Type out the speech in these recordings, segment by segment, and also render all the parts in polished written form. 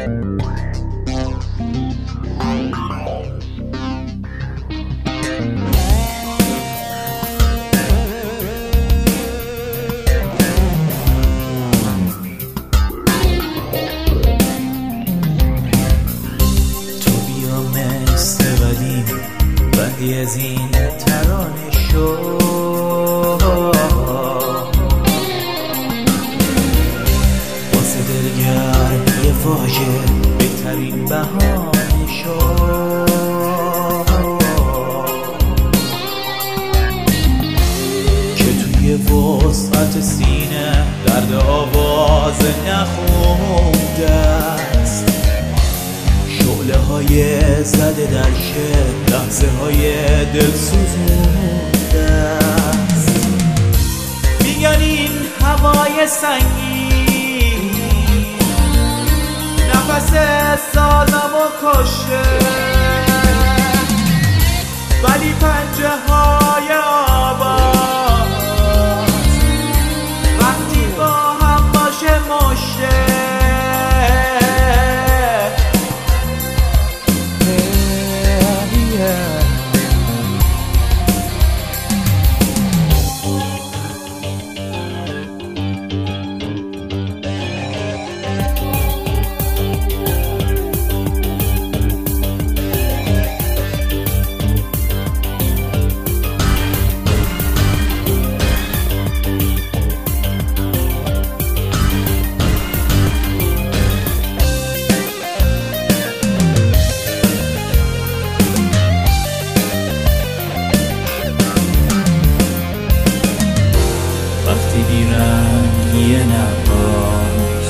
بندی از این ترانه شو واسه دلگر یه واژه بهترین بهانه شو که توی وسعت سینه درد آواز نخونده است، شعله های زده در شب لحظه های دل سوزونده است. میگن این هوای سنگین نفس سازم و کشه، ولی پنجه های آواز وقتی با هم باشه مشه. وقتی بیرنگی نباز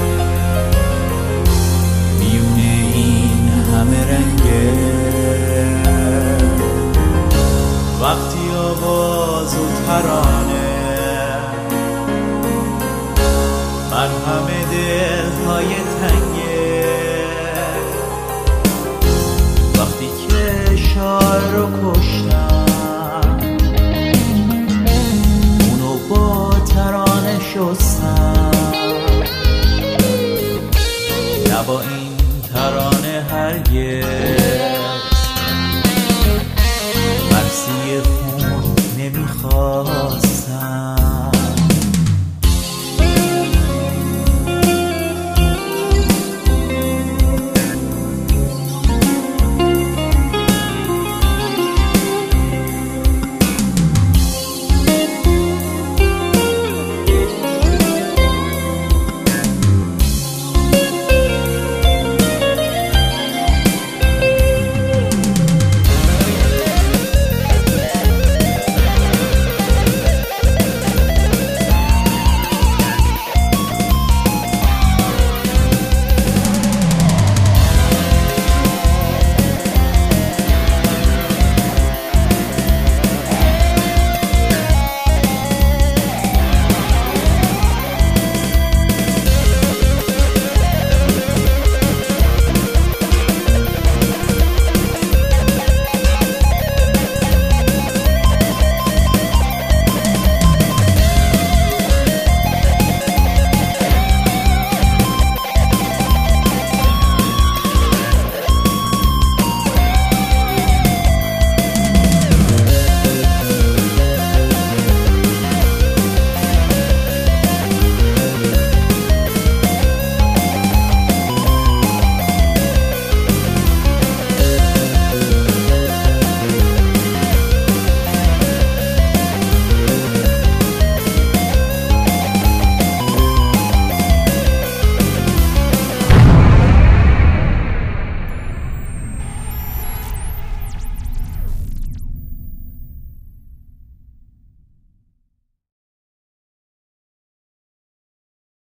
میونه این همه رنگه، وقتی آواز و ترانه من همه